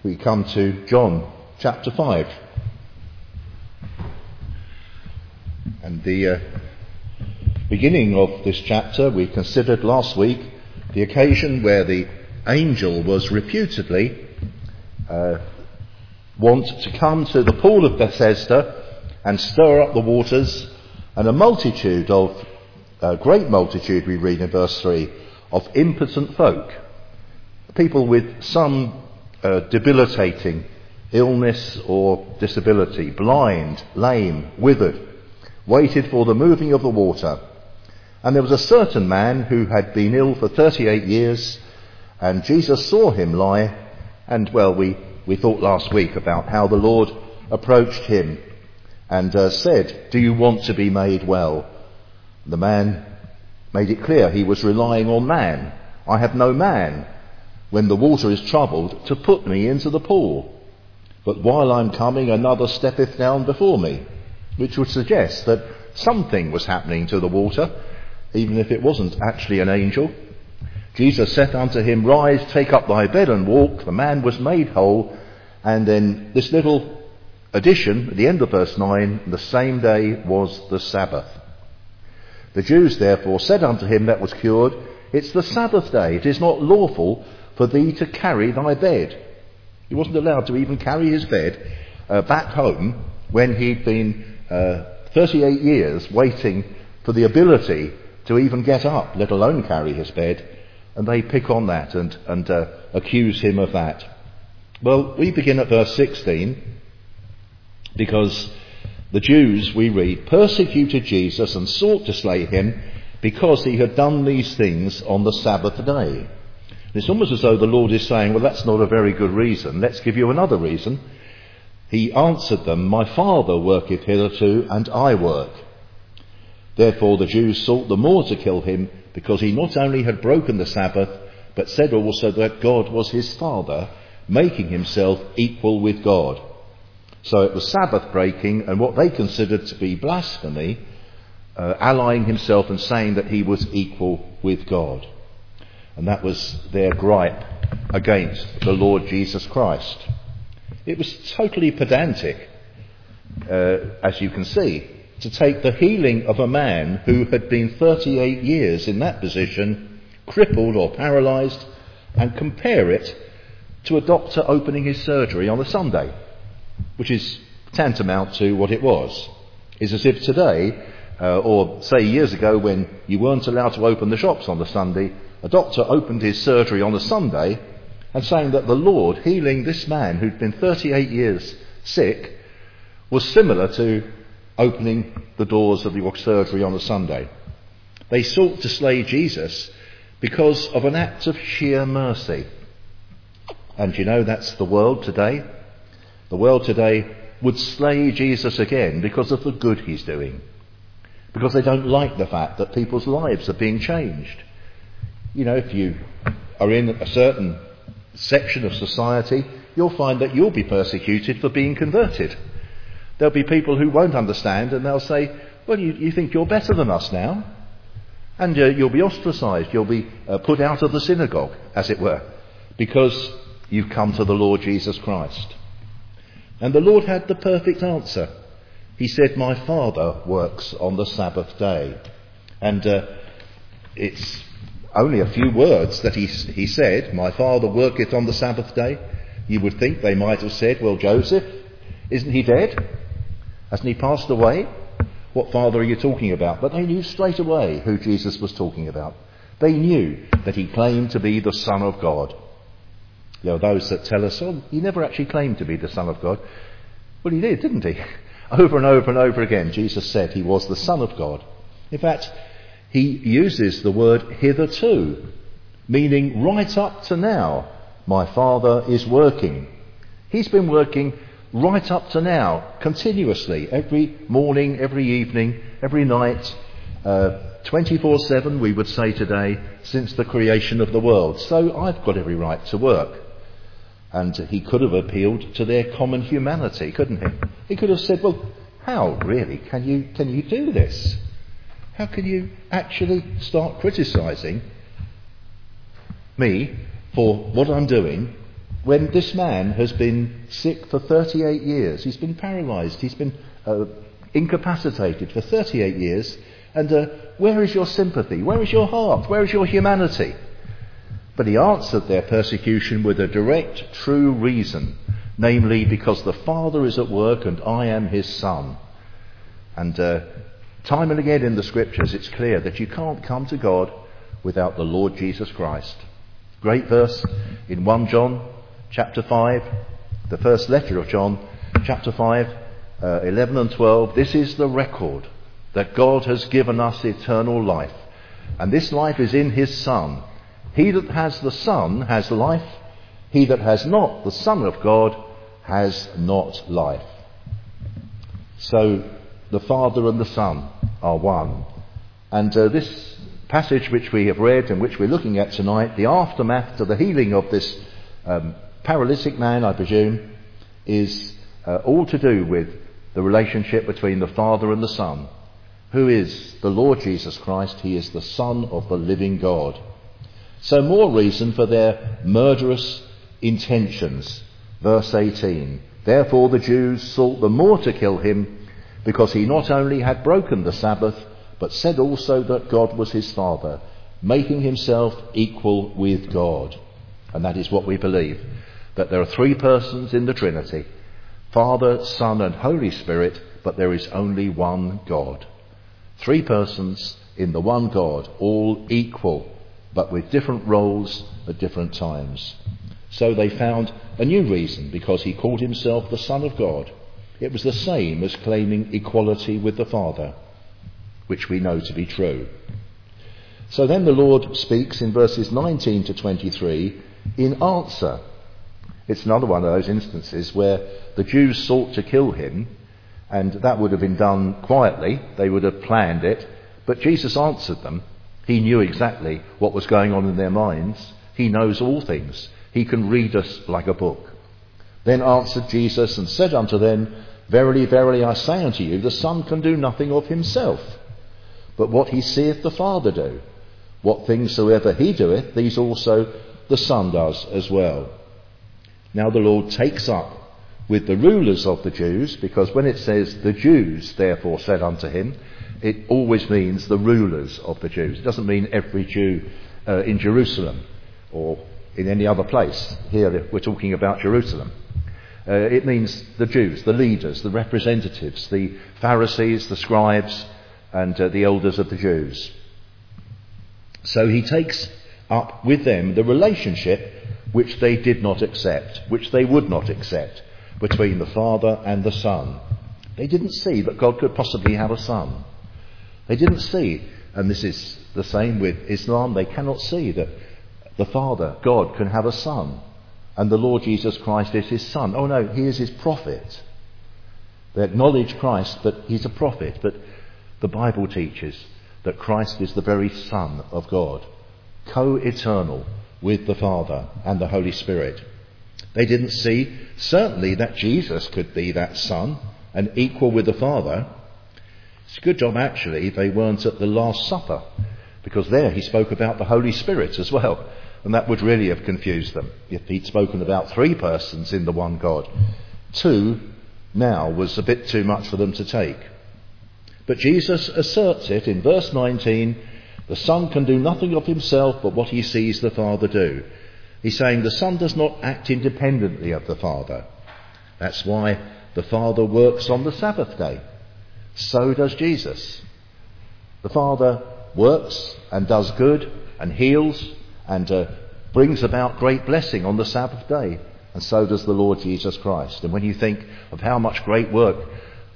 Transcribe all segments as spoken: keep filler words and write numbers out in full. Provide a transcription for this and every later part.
we come to John chapter five. And the uh, beginning of this chapter we considered last week the occasion where the angel was reputedly uh, want to come to the pool of Bethesda and stir up the waters, and a multitude of, a great multitude we read in verse three, of impotent folk, people with some uh, debilitating illness or disability, blind, lame, withered, waited for the moving of the water. And there was a certain man who had been ill for thirty-eight years, and Jesus saw him lie, and well, we, we thought last week about how the Lord approached him and uh, said, "Do you want to be made well?" The man made it clear he was relying on man. "I have no man, when the water is troubled, to put me into the pool. But while I'm coming, another steppeth down before me," which would suggest that something was happening to the water, even if it wasn't actually an angel. Jesus said unto him, "Rise, take up thy bed and walk." The man was made whole. And then this little addition at the end of verse nine, the same day was the Sabbath. The Jews therefore said unto him that was cured, "It's the Sabbath day. It is not lawful for thee to carry thy bed." He wasn't allowed to even carry his bed uh, back home when he'd been uh, thirty-eight years waiting for the ability to even get up, let alone carry his bed. And they pick on that and, and uh, accuse him of that. Well, we begin at verse sixteen, because the Jews, we read, persecuted Jesus and sought to slay him because he had done these things on the Sabbath day. And it's almost as though the Lord is saying, well, that's not a very good reason. Let's give you another reason. He answered them, "My Father worketh hitherto, and I work." Therefore the Jews sought the more to kill him, because he not only had broken the Sabbath, but said also that God was his Father, making himself equal with God. So it was Sabbath breaking and what they considered to be blasphemy, uh, allying himself and saying that he was equal with God. And that was their gripe against the Lord Jesus Christ. It was totally pedantic, uh, as you can see, to take the healing of a man who had been thirty-eight years in that position, crippled or paralysed, and compare it to a doctor opening his surgery on a Sunday, which is tantamount to what it was. It's as if today, uh, or say years ago when you weren't allowed to open the shops on the Sunday, a doctor opened his surgery on a Sunday and saying that the Lord healing this man who'd been thirty-eight years sick was similar to opening the doors of your surgery on a Sunday. They sought to slay Jesus because of an act of sheer mercy. And you know, that's the world today. The world today would slay Jesus again because of the good he's doing. Because they don't like the fact that people's lives are being changed. You know, if you are in a certain section of society, you'll find that you'll be persecuted for being converted. There'll be people who won't understand, and they'll say, "Well, you, you think you're better than us now?" And uh, you'll be ostracised, you'll be uh, put out of the synagogue, as it were, because you've come to the Lord Jesus Christ. And the Lord had the perfect answer. He said, "My Father works on the Sabbath day." And uh, it's only a few words that he, he said, "My Father worketh on the Sabbath day." You would think they might have said, "Well, Joseph, isn't he dead? Hasn't he passed away? What father are you talking about?" But they knew straight away who Jesus was talking about. They knew that he claimed to be the Son of God. There are those that tell us, "Oh, he never actually claimed to be the Son of God." Well, he did, didn't he? Over and over and over again, Jesus said he was the Son of God. In fact, he uses the word hitherto, meaning right up to now, my Father is working. He's been working right up to now, continuously, every morning, every evening, every night, uh, twenty-four seven, we would say today, since the creation of the world. So I've got every right to work. And he could have appealed to their common humanity, couldn't he? He could have said, "Well, how really can you can you do this? How can you actually start criticising me for what I'm doing when this man has been sick for thirty-eight years. He's been paralysed. He's been uh, incapacitated for thirty-eight years. And uh, where is your sympathy? Where is your heart? Where is your humanity? But he answered their persecution with a direct, true reason, namely because the Father is at work and I am his Son. And uh, time and again in the Scriptures it's clear that you can't come to God without the Lord Jesus Christ. Great verse in First John chapter five, the first letter of John chapter five, uh, eleven and twelve. This is the record that God has given us eternal life, and this life is in his Son. He that has the Son has life. He that has not the Son of God has not life. So the Father and the Son are one. And uh, this passage which we have read and which we're looking at tonight, the aftermath to the healing of this um, paralytic man, I presume, is uh, all to do with the relationship between the Father and the Son. Who is the Lord Jesus Christ? He is the Son of the living God. So more reason for their murderous intentions. Verse eighteen. Therefore the Jews sought the more to kill him, because he not only had broken the Sabbath, but said also that God was his Father, making himself equal with God. And that is what we believe, that there are three persons in the Trinity, Father, Son and Holy Spirit, but there is only one God. Three persons in the one God, all equal, but with different roles at different times. So they found a new reason, because he called himself the Son of God. It was the same as claiming equality with the Father, which we know to be true. So then the Lord speaks in verses nineteen to twenty-three in answer. It's another one of those instances where the Jews sought to kill him, and that would have been done quietly. They would have planned it. But Jesus answered them. He knew exactly what was going on in their minds. He knows all things. He can read us like a book. Then answered Jesus and said unto them, Verily, verily, I say unto you, the Son can do nothing of himself, but what he seeth the Father do. What things soever he doeth, these also the Son does as well. Now the Lord takes up with the rulers of the Jews, because when it says the Jews therefore said unto him, it always means the rulers of the Jews. It doesn't mean every Jew uh, in Jerusalem or in any other place. Here we're talking about Jerusalem. Uh, it means the Jews, the leaders, the representatives, the Pharisees, the scribes, and uh, the elders of the Jews. So he takes up with them the relationship which they did not accept, which they would not accept, between the Father and the Son. They didn't see that God could possibly have a son. They didn't see, and this is the same with Islam, they cannot see that the Father, God, can have a son, and the Lord Jesus Christ is his Son. Oh no, he is his prophet. They acknowledge Christ, but he's a prophet. But the Bible teaches that Christ is the very Son of God, co-eternal with the Father and the Holy Spirit. They didn't see, certainly, that Jesus could be that Son and equal with the Father. It's a good job, actually, they weren't at the Last Supper, because there he spoke about the Holy Spirit as well, and that would really have confused them if he'd spoken about three persons in the one God. Two now was a bit too much for them to take. But Jesus asserts it in verse nineteen, the Son can do nothing of himself but what he sees the Father do. He's saying the Son does not act independently of the Father. That's why the Father works on the Sabbath day. So does Jesus. The Father works and does good and heals and uh, brings about great blessing on the Sabbath day. And so does the Lord Jesus Christ. And when you think of how much great work,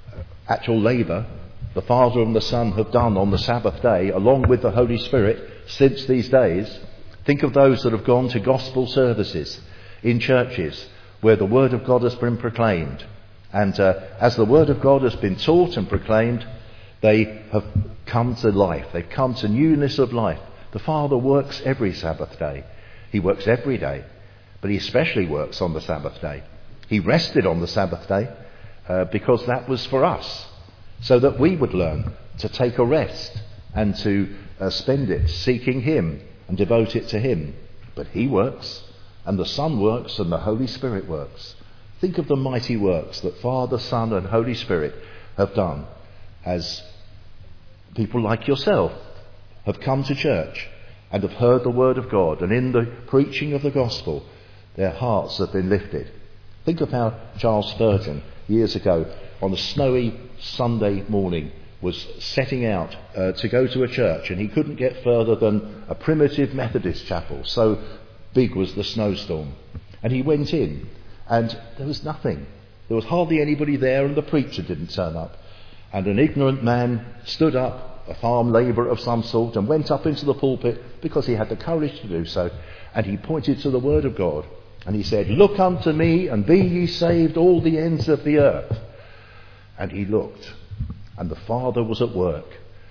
actual labour, the Father and the Son have done on the Sabbath day, along with the Holy Spirit, since these days, think of those that have gone to gospel services in churches where the Word of God has been proclaimed. And uh, as the Word of God has been taught and proclaimed, they have come to life. They've come to newness of life. The Father works every Sabbath day. He works every day, but he especially works on the Sabbath day. He rested on the Sabbath day uh, because that was for us, so that we would learn to take a rest and to uh, spend it seeking him and devote it to him. But he works, and the Son works and the Holy Spirit works. Think of the mighty works that Father, Son and Holy Spirit have done as people like yourself have come to church and have heard the word of God, and in the preaching of the gospel their hearts have been lifted. Think of how Charles Spurgeon years ago on a snowy Sunday morning was setting out uh, to go to a church, and he couldn't get further than a primitive Methodist chapel, so big was the snowstorm. And he went in and there was nothing. There was hardly anybody there, and the preacher didn't turn up. And an ignorant man stood up, a farm labourer of some sort, and went up into the pulpit because he had the courage to do so, and he pointed to the word of God and he said, "Look unto me and be ye saved all the ends of the earth." And he looked, and the Father was at work,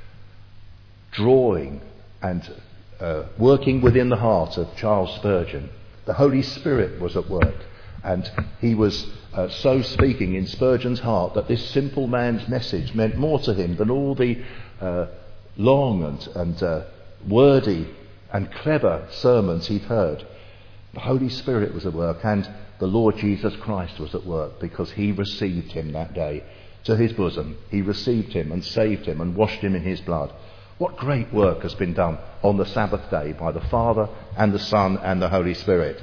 drawing and uh, working within the heart of Charles Spurgeon. The Holy Spirit was at work, and he was uh, so speaking in Spurgeon's heart that this simple man's message meant more to him than all the uh, long and, and uh, wordy and clever sermons he'd heard. The Holy Spirit was at work, and the Lord Jesus Christ was at work, because he received him that day to his bosom. He received him and saved him and washed him in his blood. What great work has been done on the Sabbath day by the Father and the Son and the Holy Spirit.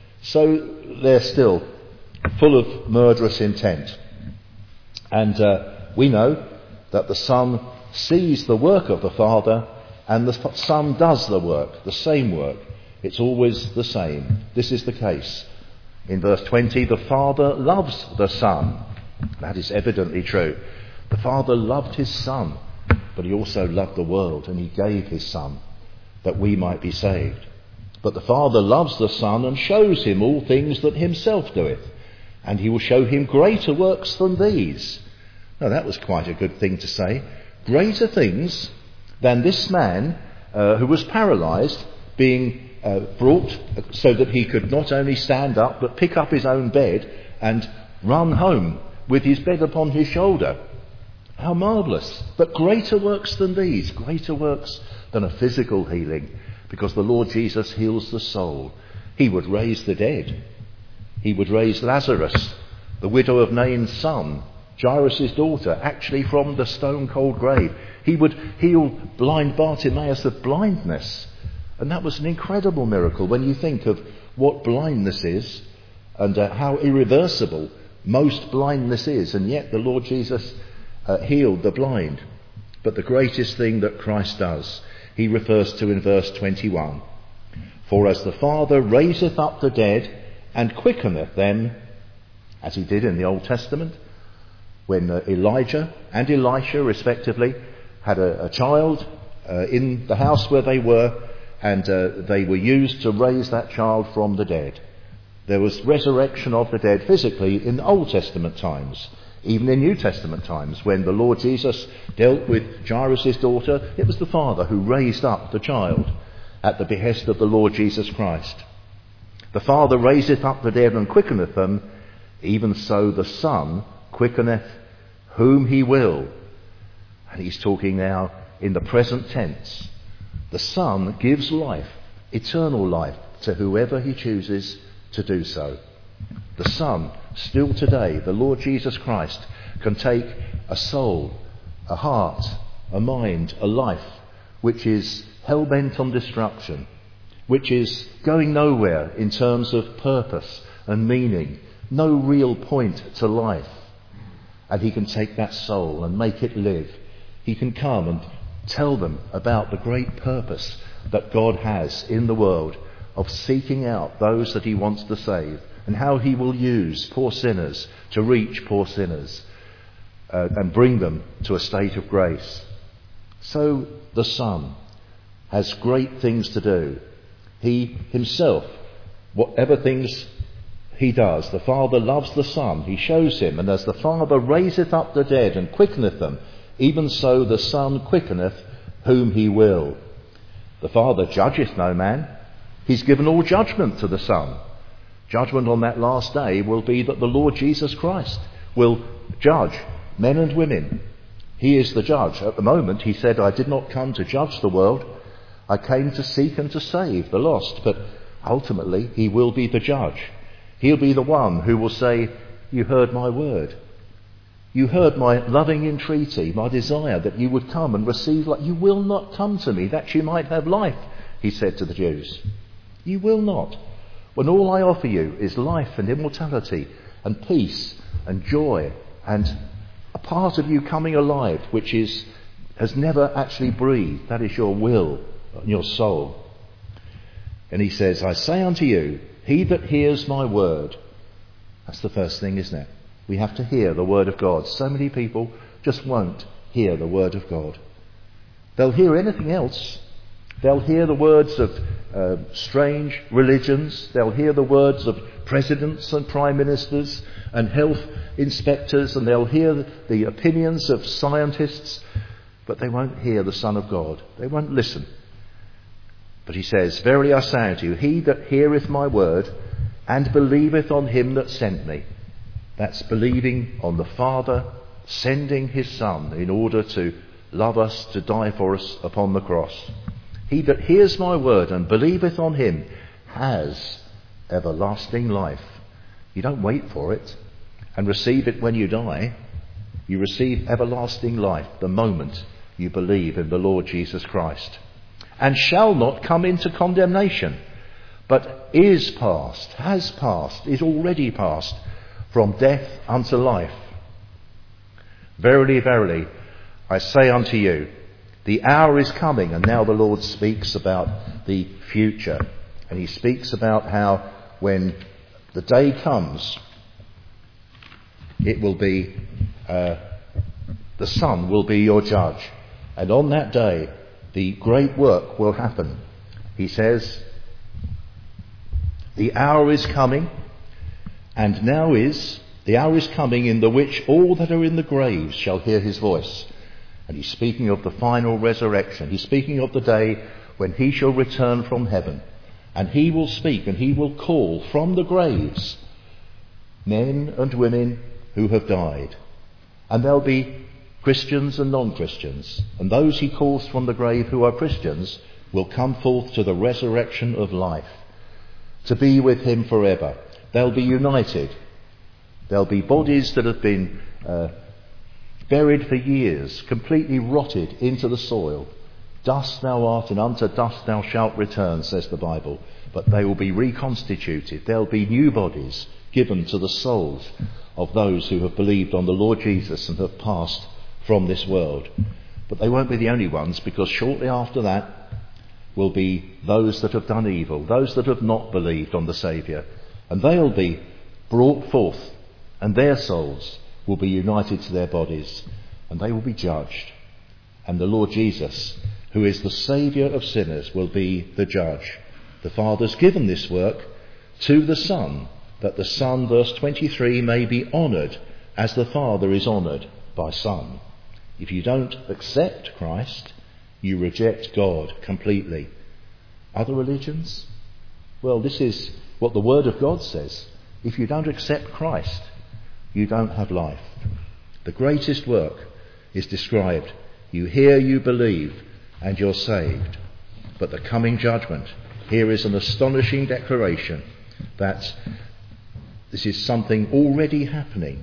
So they're still full of murderous intent. And uh, we know that the Son sees the work of the Father, and the Son does the work, the same work. It's always the same. This is the case. In verse twenty, the Father loves the Son. That is evidently true. The Father loved his Son, but he also loved the world, and he gave his Son that we might be saved. But the Father loves the Son and shows him all things that himself doeth, and he will show him greater works than these. Now that was quite a good thing to say. Greater things than this man uh, who was paralysed, being uh, brought so that he could not only stand up but pick up his own bed and run home with his bed upon his shoulder. How marvellous. But greater works than these, greater works than a physical healing, because the Lord Jesus heals the soul. He would raise the dead. He would raise Lazarus, the widow of Nain's son, Jairus' daughter, actually from the stone-cold grave. He would heal blind Bartimaeus of blindness. And that was an incredible miracle when you think of what blindness is, and uh, how irreversible most blindness is. And yet the Lord Jesus uh, healed the blind. But the greatest thing that Christ does, he refers to in verse twenty-one. For as the Father raiseth up the dead and quickeneth them, as he did in the Old Testament, when uh, Elijah and Elisha respectively had a, a child uh, in the house where they were, and uh, they were used to raise that child from the dead. There was resurrection of the dead physically in Old Testament times. Even in New Testament times, when the Lord Jesus dealt with Jairus' daughter, it was the Father who raised up the child at the behest of the Lord Jesus Christ. The Father raiseth up the dead and quickeneth them, even so the Son quickeneth whom he will. And he's talking now in the present tense. The Son gives life, eternal life, to whoever he chooses to do so. The Son, still today, the Lord Jesus Christ, can take a soul, a heart, a mind, a life which is hell-bent on destruction, which is going nowhere in terms of purpose and meaning, no real point to life. And he can take that soul and make it live. He can come and tell them about the great purpose that God has in the world of seeking out those that he wants to save, and how he will use poor sinners to reach poor sinners uh, and bring them to a state of grace. So the Son has great things to do. He himself, whatever things he does, the Father loves the Son. He shows him, and as the Father raiseth up the dead and quickeneth them, even so the Son quickeneth whom he will. The Father judgeth no man. He's given all judgment to the Son. Judgment on that last day will be that the Lord Jesus Christ will judge men and women. He is the judge. At the moment, he said, I did not come to judge the world. I came to seek and to save the lost. But ultimately he will be the judge. He'll be the one who will say, you heard my word. You heard my loving entreaty, my desire that you would come and receive life. You will not come to me that you might have life, he said to the Jews. You will not. When all I offer you is life and immortality and peace and joy and a part of you coming alive which is has never actually breathed. That is your will and your soul. And he says, I say unto you, he that hears my word. That's the first thing, isn't it? We have to hear the word of God. So many people just won't hear the word of God. They'll hear anything else. They'll hear the words of uh, strange religions. They'll hear the words of presidents and prime ministers and health inspectors, and they'll hear the opinions of scientists, but they won't hear the Son of God. They won't listen. But he says, verily I say unto you, he that heareth my word and believeth on him that sent me. That's believing on the Father sending his Son in order to love us, to die for us upon the cross. He that hears my word and believeth on him has everlasting life. You don't wait for it and receive it when you die. You receive everlasting life the moment you believe in the Lord Jesus Christ. And shall not come into condemnation, but is passed, has passed, is already passed from death unto life. Verily, verily, I say unto you, the hour is coming, and now the Lord speaks about the future. And he speaks about how when the day comes, it will be, uh, the Son will be your judge. And on that day, the great work will happen. He says, the hour is coming, and now is, the hour is coming in the which all that are in the graves shall hear his voice. And he's speaking of the final resurrection. He's speaking of the day when he shall return from heaven. And he will speak and he will call from the graves men and women who have died. And there'll be Christians and non-Christians. And those he calls from the grave who are Christians will come forth to the resurrection of life, to be with him forever. They'll be united. There'll be bodies that have been uh, buried for years, completely rotted into the soil. Dust thou art, and unto dust thou shalt return, says the Bible. But they will be reconstituted. There'll be new bodies given to the souls of those who have believed on the Lord Jesus and have passed from this world. But they won't be the only ones, because shortly after that will be those that have done evil, those that have not believed on the Saviour. And they'll be brought forth, and their souls will be united to their bodies, and they will be judged. And the Lord Jesus, who is the Saviour of sinners, will be the judge. The Father's given this work to the Son, that the Son, verse twenty-three, may be honoured as the Father is honoured by Son. If you don't accept Christ, you reject God completely. Other religions? Well, this is what the Word of God says. If you don't accept Christ, you don't have life. The greatest work is described. You hear, you believe, and you're saved. But the coming judgment, here is an astonishing declaration that this is something already happening.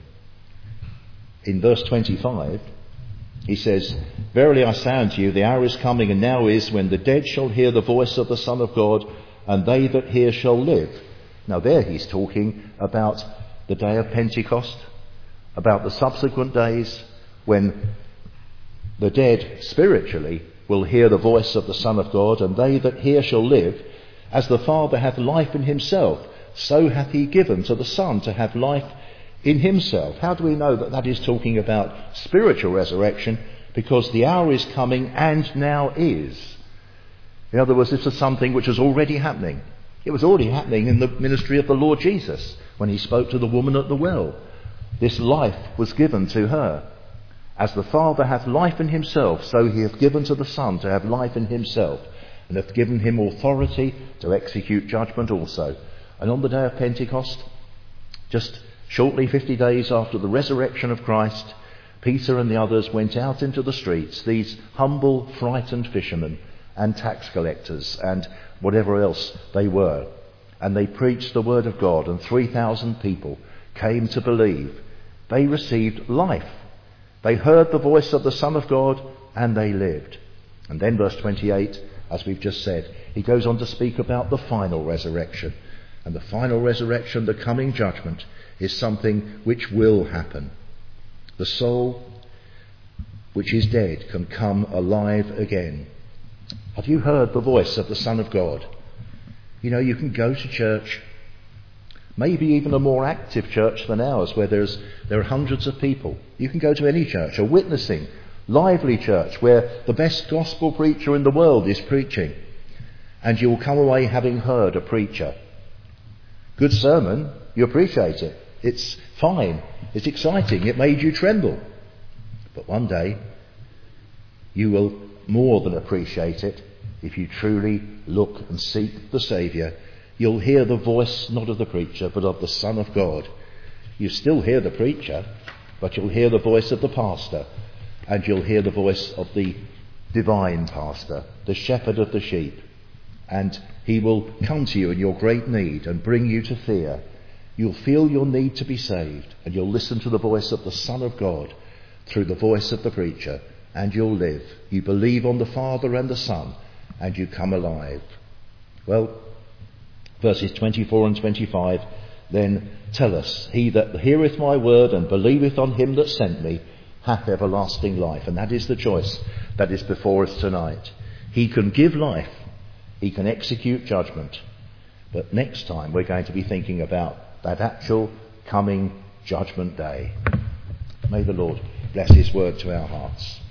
In verse twenty-five, he says, verily I say unto you, the hour is coming, and now is, when the dead shall hear the voice of the Son of God, and they that hear shall live. Now there he's talking about the day of Pentecost, about the subsequent days when the dead spiritually will hear the voice of the Son of God, and they that hear shall live. As the Father hath life in himself, so hath he given to the Son to have life in himself. How do we know that that is talking about spiritual resurrection? Because the hour is coming, and now is. In other words, this is something which is already happening. It was already happening in the ministry of the Lord Jesus when he spoke to the woman at the well. This life was given to her. As the Father hath life in himself, so he hath given to the Son to have life in himself, and hath given him authority to execute judgment also. And on the day of Pentecost, just shortly fifty days after the resurrection of Christ, Peter and the others went out into the streets, these humble, frightened fishermen and tax collectors and whatever else they were. and they preached the word of God, and three thousand people came to believe. They received life. They heard the voice of the Son of God, and they lived. And then verse twenty-eight, as we've just said, he goes on to speak about the final resurrection. And the final resurrection, the coming judgment, is something which will happen. The soul which is dead can come alive again. Have you heard the voice of the Son of God? You know, you can go to church, maybe even a more active church than ours, where there's there are hundreds of people. You can go to any church, a witnessing, lively church, where the best gospel preacher in the world is preaching, and you will come away having heard a preacher. Good sermon, you appreciate it. It's fine, it's exciting, it made you tremble. But one day, you will more than appreciate it if you truly look and seek the Saviour. You'll hear the voice not of the preacher, but of the Son of God. You still hear the preacher, but you'll hear the voice of the pastor, and you'll hear the voice of the divine pastor, the shepherd of the sheep. And he will come to you in your great need and bring you to fear. You'll feel your need to be saved, and you'll listen to the voice of the Son of God through the voice of the preacher, and you'll live. You believe on the Father and the Son, and you come alive. Well, verses twenty-four and twenty-five then tell us, he that heareth my word and believeth on him that sent me hath everlasting life. And that is the choice that is before us tonight. He can give life, he can execute judgment. But next time we're going to be thinking about that actual coming judgment day. May the Lord bless his word to our hearts.